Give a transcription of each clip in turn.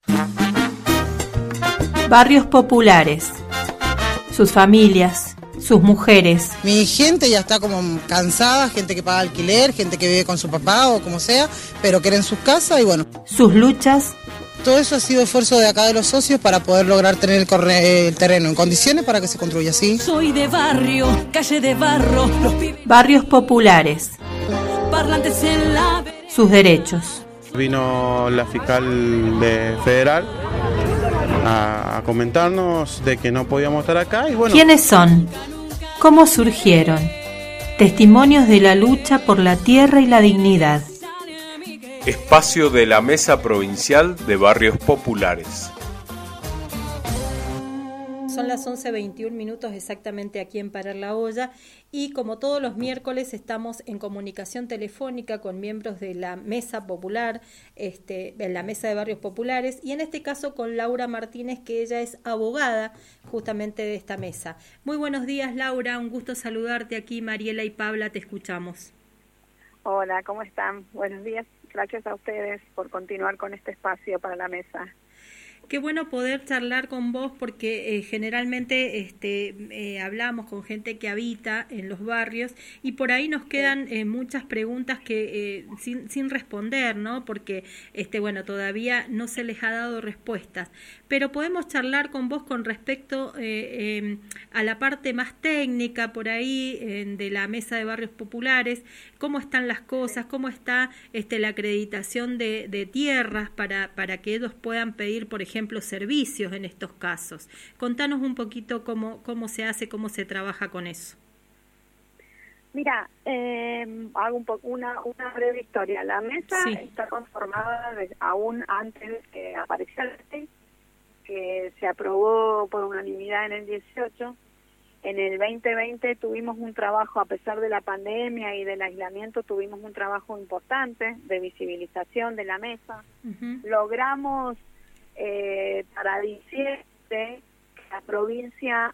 Barrios populares, sus familias, sus mujeres. Mi gente ya está como cansada, gente que paga alquiler, gente que vive con su papá o como sea, pero quieren sus casas y bueno. Sus luchas. Todo eso ha sido esfuerzo de acá de los socios para poder lograr tener el terreno en condiciones para que se construya, ¿sí? Soy de barrio, calle de barro, los Barrios populares. parlantes en la... Sus derechos. Vino la fiscal federal a comentarnos de que no podíamos estar acá y bueno. ¿Quiénes son? ¿Cómo surgieron? Testimonios de la lucha por la tierra y la dignidad. Espacio de la Mesa Provincial de Barrios Populares. Son las 11:21 exactamente aquí en Parar la Olla y como todos los miércoles estamos en comunicación telefónica con miembros de la Mesa Popular, en la Mesa de Barrios Populares y en este caso con Laura Martínez, que ella es abogada justamente de esta mesa. Muy buenos días, Laura, un gusto saludarte aquí. Mariela y Pabla, te escuchamos. Hola, ¿cómo están? Buenos días. Gracias a ustedes por continuar con este espacio para la mesa. Qué bueno poder charlar con vos porque generalmente hablamos con gente que habita en los barrios y por ahí nos quedan muchas preguntas que sin responder, ¿no? Porque bueno, todavía no se les ha dado respuestas. Pero podemos charlar con vos con respecto a la parte más técnica por ahí de la Mesa de Barrios Populares, cómo están las cosas, cómo está la acreditación de tierras para que ellos puedan pedir, por ejemplo, servicios en estos casos. Contanos un poquito cómo se hace, cómo se trabaja con eso. Mira, hago una breve historia. La mesa está conformada aún antes de que apareciera la ley, que se aprobó por unanimidad en el 18. En el 2020 tuvimos un trabajo, a pesar de la pandemia y del aislamiento, tuvimos un trabajo importante de visibilización de la mesa. Logramos para diciembre que la provincia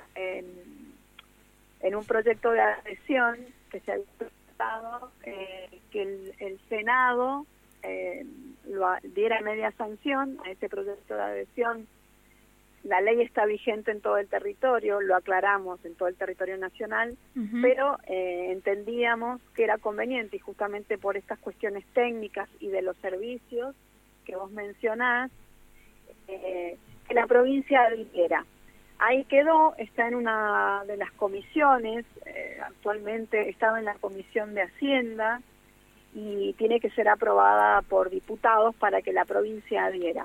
en un proyecto de adhesión que se había presentado, que el Senado diera media sanción a ese proyecto de adhesión. La ley está vigente en todo el territorio, lo aclaramos en todo el territorio nacional, pero entendíamos que era conveniente y justamente por estas cuestiones técnicas y de los servicios que vos mencionás, que la provincia adhiriera. Ahí quedó, está en una de las comisiones, actualmente estaba en la Comisión de Hacienda y tiene que ser aprobada por diputados para que la provincia adhiera.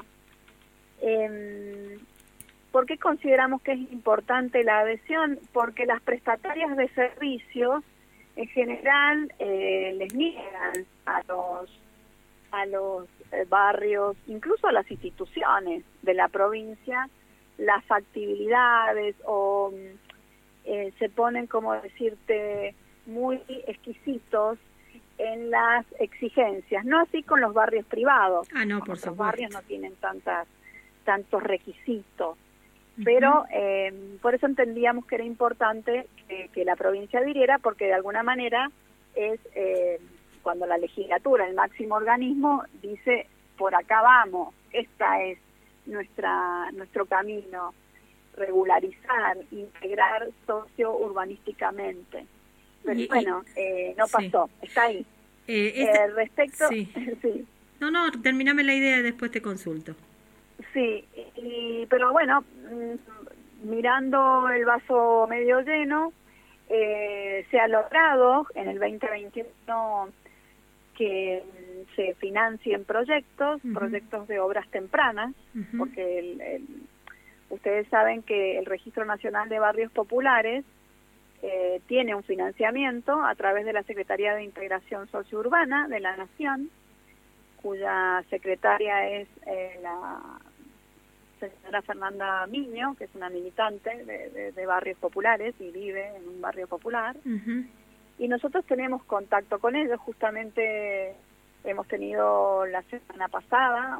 ¿Por qué consideramos que es importante la adhesión? Porque las prestatarias de servicios en general les niegan a los barrios, incluso a las instituciones de la provincia, las factibilidades o se ponen, como decirte, muy exquisitos en las exigencias, no así con los barrios privados. No, por supuesto. Los barrios no tienen tantos requisitos, pero por eso entendíamos que era importante que la provincia adhiriera, porque de alguna manera es cuando la legislatura, el máximo organismo, dice por acá vamos, esta es nuestro camino, regularizar, integrar socio-urbanísticamente. Pero bueno, no pasó, está ahí. Respecto... Sí. Sí. No, terminame la idea y después te consulto. Sí, pero bueno, mirando el vaso medio lleno, se ha logrado en el 2021 que se financien proyectos de obras tempranas, porque ustedes saben que el Registro Nacional de Barrios Populares tiene un financiamiento a través de la Secretaría de Integración Sociourbana de la Nación, cuya secretaria es la señora Fernanda Miño, que es una militante de barrios populares y vive en un barrio popular. Y nosotros tenemos contacto con ellos, justamente hemos tenido la semana pasada,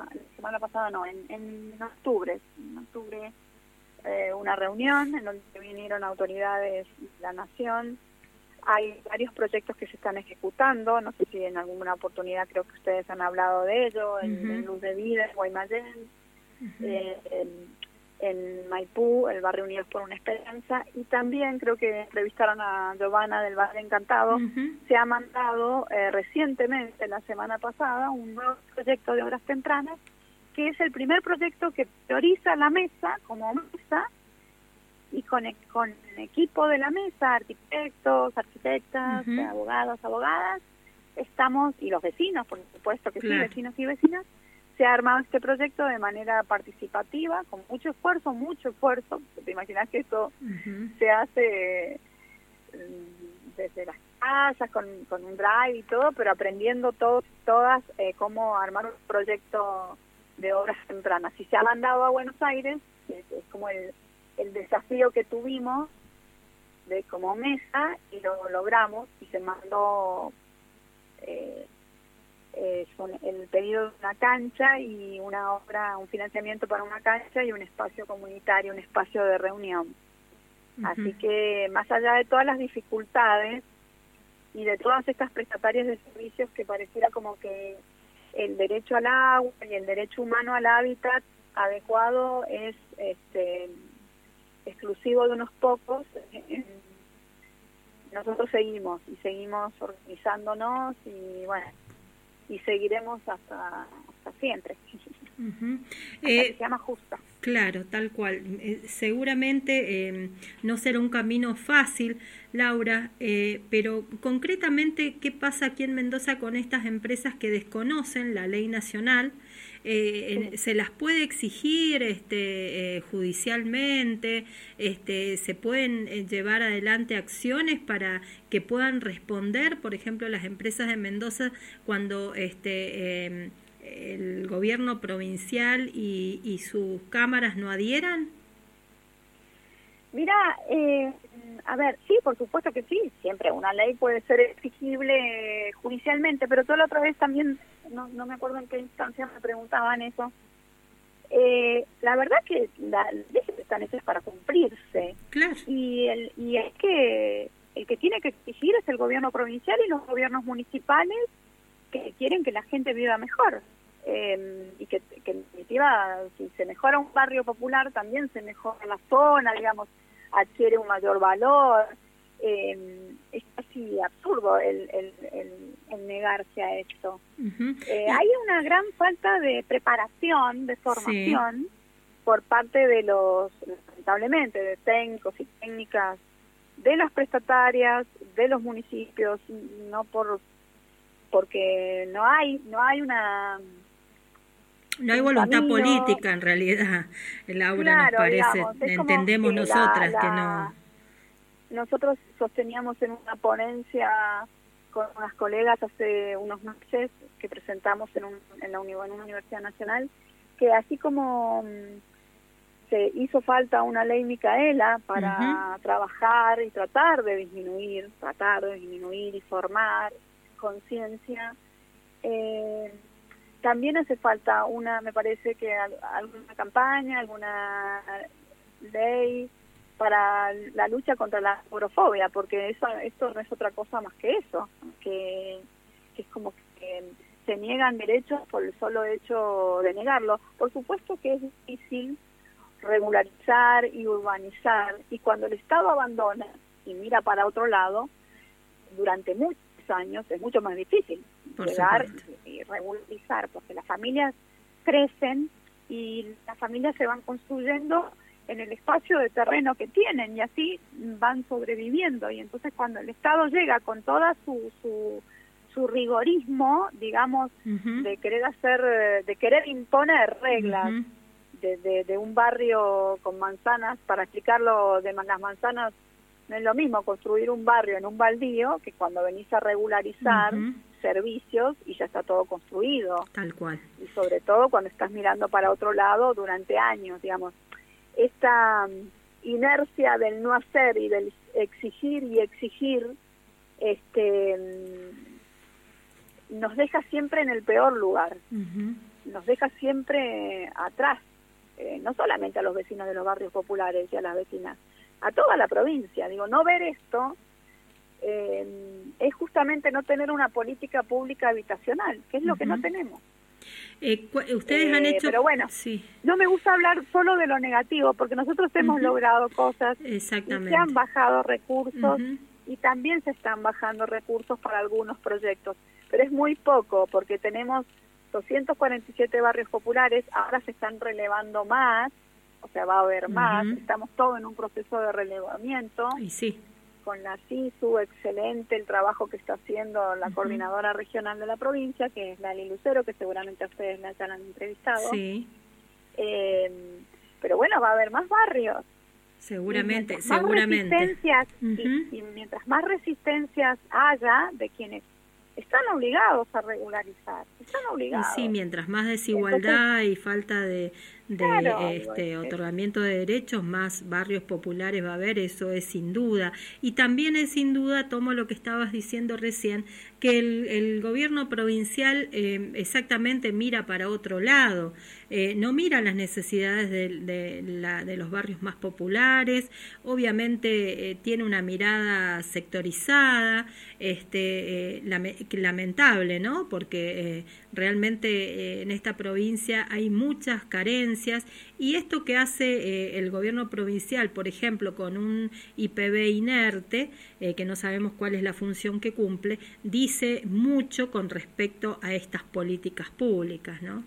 en octubre, una reunión en donde vinieron autoridades de la Nación Hay varios proyectos que se están ejecutando, no sé si en alguna oportunidad creo que ustedes han hablado de ello, en Luz de Vida, en Guaymallén, en Maipú, el barrio Unidos por una Esperanza, y también creo que entrevistaron a Giovanna del Barrio Encantado. Se ha mandado recientemente, la semana pasada, un nuevo proyecto de obras tempranas, que es el primer proyecto que prioriza la mesa como mesa, y con equipo de la mesa, arquitectos, arquitectas, abogados, abogadas, estamos, y los vecinos, por supuesto que sí, vecinos y vecinas, se ha armado este proyecto de manera participativa, con mucho esfuerzo, te imaginas que esto se hace desde las casas, con un drive y todo, pero aprendiendo todas cómo armar un proyecto de obras tempranas. Y se ha mandado a Buenos Aires, es como el desafío que tuvimos como mesa, y lo logramos, y se mandó con el pedido de una cancha y una obra, un financiamiento para una cancha y un espacio comunitario, un espacio de reunión. Así que más allá de todas las dificultades y de todas estas prestatarias de servicios que pareciera como que el derecho al agua y el derecho humano al hábitat adecuado es exclusivo de unos pocos, nosotros seguimos organizándonos, y bueno, y seguiremos hasta siempre. Hasta que sea más justa. Claro, tal cual. Seguramente no será un camino fácil, Laura, pero concretamente, ¿qué pasa aquí en Mendoza con estas empresas que desconocen la ley nacional? ¿Se las puede exigir judicialmente? ¿Se pueden llevar adelante acciones para que puedan responder, por ejemplo, las empresas de Mendoza cuando el gobierno provincial y sus cámaras no adhieran? Mira, a ver, sí, por supuesto que sí, siempre una ley puede ser exigible judicialmente, pero toda la otra vez también, no me acuerdo en qué instancia me preguntaban eso. La verdad que las leyes están hechas para cumplirse. Claro. Y es que el que tiene que exigir es el gobierno provincial y los gobiernos municipales, que quieren que la gente viva mejor. Y que en definitiva, si se mejora un barrio popular, también se mejora la zona, digamos, adquiere un mayor valor. Es casi absurdo el negarse a esto. Hay una gran falta de preparación, de formación, por parte de lamentablemente, de técnicos y técnicas, de las prestatarias, de los municipios, porque no hay una... No hay voluntad política, en realidad, Laura, claro, nos parece, digamos, entendemos nosotras que no... Nosotros sosteníamos en una ponencia con unas colegas hace unos meses que presentamos en una universidad nacional, que así como se hizo falta una ley Micaela para trabajar y tratar de disminuir y formar conciencia, también hace falta me parece que alguna campaña, alguna ley para la lucha contra la agorafobia, porque esto no es otra cosa más que eso, que es como que se niegan derechos por el solo hecho de negarlo. Por supuesto que es difícil regularizar y urbanizar, y cuando el Estado abandona y mira para otro lado, durante muchos años es mucho más difícil llegar y regularizar, porque las familias crecen y las familias se van construyendo en el espacio de terreno que tienen, y así van sobreviviendo. Y entonces cuando el Estado llega con toda su rigorismo, digamos, de querer imponer reglas de un barrio con manzanas, para explicarlo, de las manzanas, no es lo mismo construir un barrio en un baldío que cuando venís a regularizar servicios y ya está todo construido. Tal cual. Y sobre todo cuando estás mirando para otro lado durante años, digamos. Esta inercia del no hacer y del exigir nos deja siempre en el peor lugar, nos deja siempre atrás, no solamente a los vecinos de los barrios populares y a las vecinas, a toda la provincia. Digo, no ver esto es justamente no tener una política pública habitacional, que es lo que no tenemos. Ustedes han hecho... Pero bueno, sí. No me gusta hablar solo de lo negativo, porque nosotros hemos logrado cosas. Exactamente. Y se han bajado recursos y también se están bajando recursos para algunos proyectos. Pero es muy poco, porque tenemos 247 barrios populares, ahora se están relevando más, o sea, va a haber más, estamos todos en un proceso de relevamiento. Y sí. Con la CISU, excelente el trabajo que está haciendo la coordinadora regional de la provincia, que es Lali Lucero, que seguramente a ustedes la hayan entrevistado. Sí. Pero bueno, va a haber más barrios. Seguramente, Más resistencias, uh-huh. y mientras más resistencias haya de quienes están obligados a regularizar, están obligados. Y sí, mientras más desigualdad y falta de otorgamiento de derechos, más barrios populares va a haber, eso es sin duda. Y también es sin duda, tomo lo que estabas diciendo recién, que el gobierno provincial exactamente mira para otro lado, no mira las necesidades de los barrios más populares, obviamente tiene una mirada sectorizada, lamentable, ¿no? Porque realmente en esta provincia hay muchas carencias, y esto que hace el gobierno provincial, por ejemplo, con un IPB inerte, que no sabemos cuál es la función que cumple, dice mucho con respecto a estas políticas públicas, ¿no?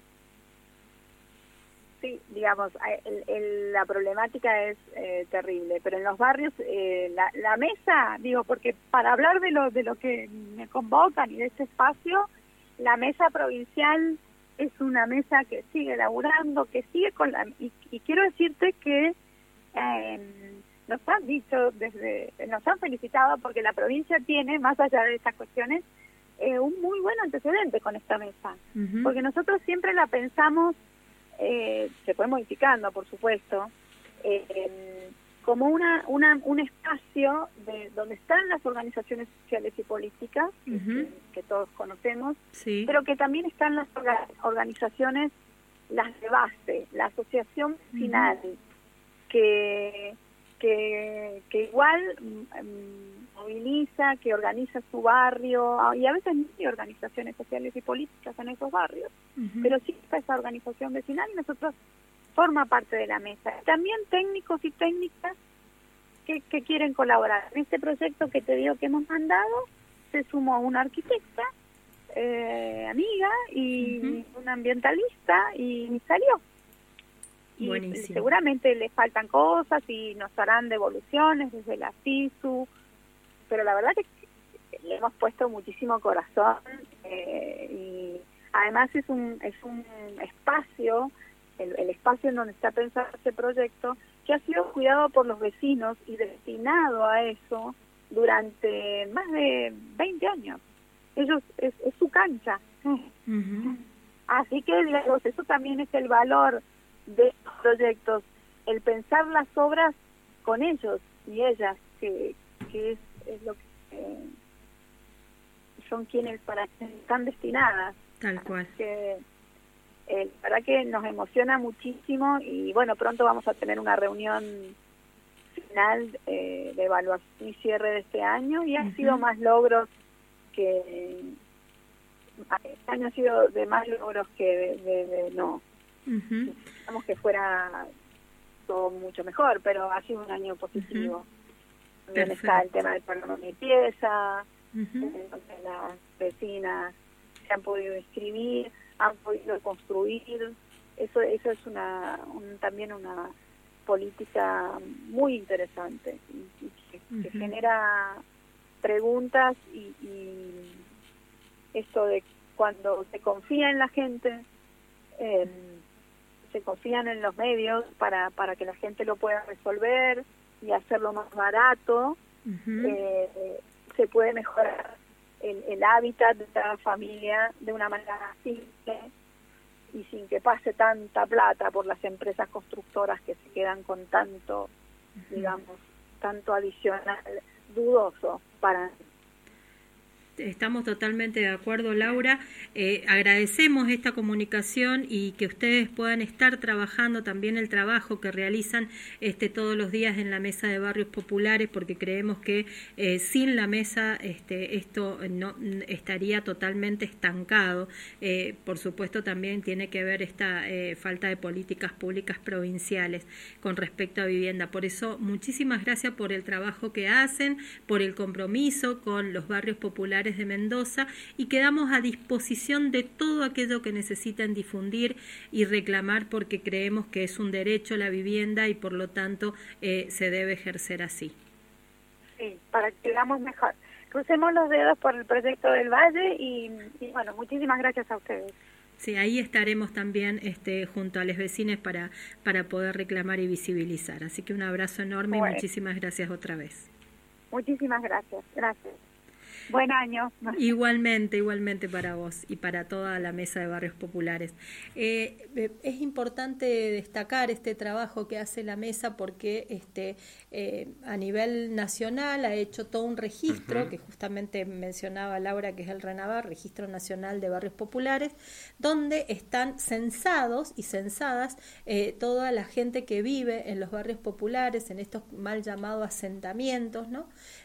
Sí, digamos, la problemática es terrible, pero en los barrios la mesa, digo, porque para hablar de lo que me convocan y de este espacio, la mesa provincial es una mesa que sigue laburando, que sigue con y quiero decirte que nos han dicho, nos han felicitado porque la provincia tiene, más allá de estas cuestiones, un muy buen antecedente con esta mesa, porque nosotros siempre la pensamos, se fue modificando, por supuesto, como un espacio donde están las organizaciones sociales y políticas, que todos conocemos, sí. Pero que también están las organizaciones, las de base, la asociación vecinal, que igual moviliza, que organiza su barrio, y a veces no hay organizaciones sociales y políticas en esos barrios, pero sí está esa organización vecinal y nosotros forma parte de la mesa. También técnicos y técnicas que quieren colaborar. En este proyecto que te digo que hemos mandado, se sumó una arquitecta, amiga, y una ambientalista, y salió. Y buenísimo. Seguramente le faltan cosas y nos harán devoluciones desde la CISU, pero la verdad que le hemos puesto muchísimo corazón, y además es un espacio, el espacio en donde está pensado este proyecto, que ha sido cuidado por los vecinos y destinado a eso durante más de 20 años. Ellos es su cancha. Así que, digamos, eso también es el valor de estos proyectos, el pensar las obras con ellos y ellas, que es lo que son quienes para que están destinadas. Tal cual. Que la verdad que nos emociona muchísimo, y bueno, pronto vamos a tener una reunión final de evaluación y cierre de este año, y han sido más logros que este año ha sido de más logros que no. Pensamos que fuera todo mucho mejor, pero ha sido un año positivo. También está el tema del programa Mi Pieza, entonces las vecinas se han podido inscribir, han podido construir. Eso es también una política muy interesante y que genera preguntas, y esto de cuando se confía en la gente, se confían en los medios para que la gente lo pueda resolver y hacerlo más barato, se puede mejorar el hábitat de cada familia de una manera simple y sin que pase tanta plata por las empresas constructoras que se quedan con tanto, digamos, tanto adicional dudoso para... estamos totalmente de acuerdo, Laura. Agradecemos esta comunicación y que ustedes puedan estar trabajando también el trabajo que realizan todos los días en la Mesa de Barrios Populares, porque creemos que sin la mesa esto no estaría totalmente estancado. Por supuesto, también tiene que ver esta falta de políticas públicas provinciales con respecto a vivienda. Por eso, muchísimas gracias por el trabajo que hacen, por el compromiso con los barrios populares de Mendoza, y quedamos a disposición de todo aquello que necesiten difundir y reclamar, porque creemos que es un derecho la vivienda y por lo tanto se debe ejercer así. Sí, para que hagamos mejor. Crucemos los dedos por el proyecto del Valle y bueno, muchísimas gracias a ustedes. Sí, ahí estaremos también junto a los vecinos para poder reclamar y visibilizar. Así que un abrazo enorme y muchísimas gracias otra vez. Muchísimas gracias. Gracias. Buen año. Igualmente para vos y para toda la Mesa de Barrios Populares. Es importante destacar este trabajo que hace la mesa porque a nivel nacional ha hecho todo un registro, que justamente mencionaba Laura, que es el RENABAR, Registro Nacional de Barrios Populares, donde están censados y censadas toda la gente que vive en los barrios populares, en estos mal llamados asentamientos, ¿no?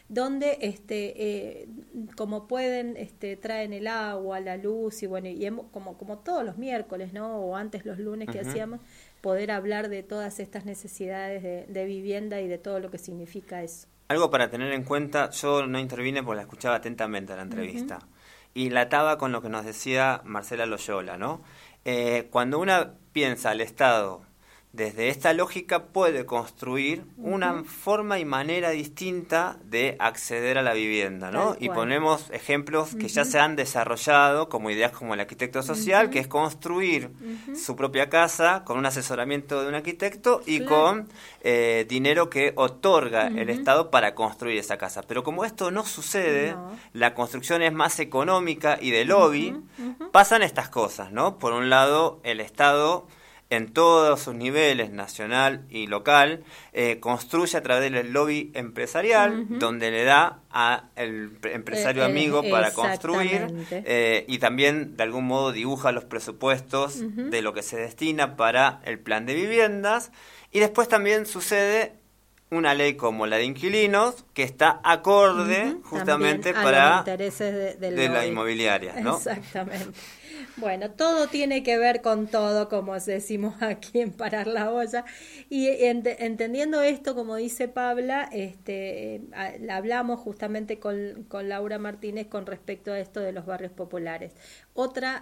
Donde como pueden traen el agua, la luz y bueno, y como todos los miércoles, ¿no? O antes los lunes que hacíamos, poder hablar de todas estas necesidades de vivienda y de todo lo que significa eso. Algo para tener en cuenta, yo no intervine porque la escuchaba atentamente la entrevista, y la ataba con lo que nos decía Marcela Loyola, ¿no? Cuando uno piensa al Estado desde esta lógica, puede construir una forma y manera distinta de acceder a la vivienda, ¿no? Y ponemos ejemplos que ya se han desarrollado como ideas como el arquitecto social, que es construir su propia casa con un asesoramiento de un arquitecto y con dinero que otorga el Estado para construir esa casa. Pero como esto no sucede, la construcción es más económica y de lobby, pasan estas cosas, ¿no? Por un lado, el Estado en todos sus niveles, nacional y local, construye a través del lobby empresarial, donde le da al empresario amigo para construir, y también de algún modo dibuja los presupuestos de lo que se destina para el plan de viviendas, y después también sucede una ley como la de inquilinos que está acorde justamente para los intereses de la inmobiliaria, ¿no? Exactamente. Bueno, todo tiene que ver con todo, como decimos aquí en Parar la Olla, y entendiendo esto, como dice Pabla, hablamos justamente con Laura Martínez con respecto a esto de los barrios populares. Otra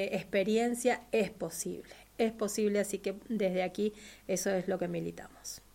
experiencia es posible, así que desde aquí eso es lo que militamos.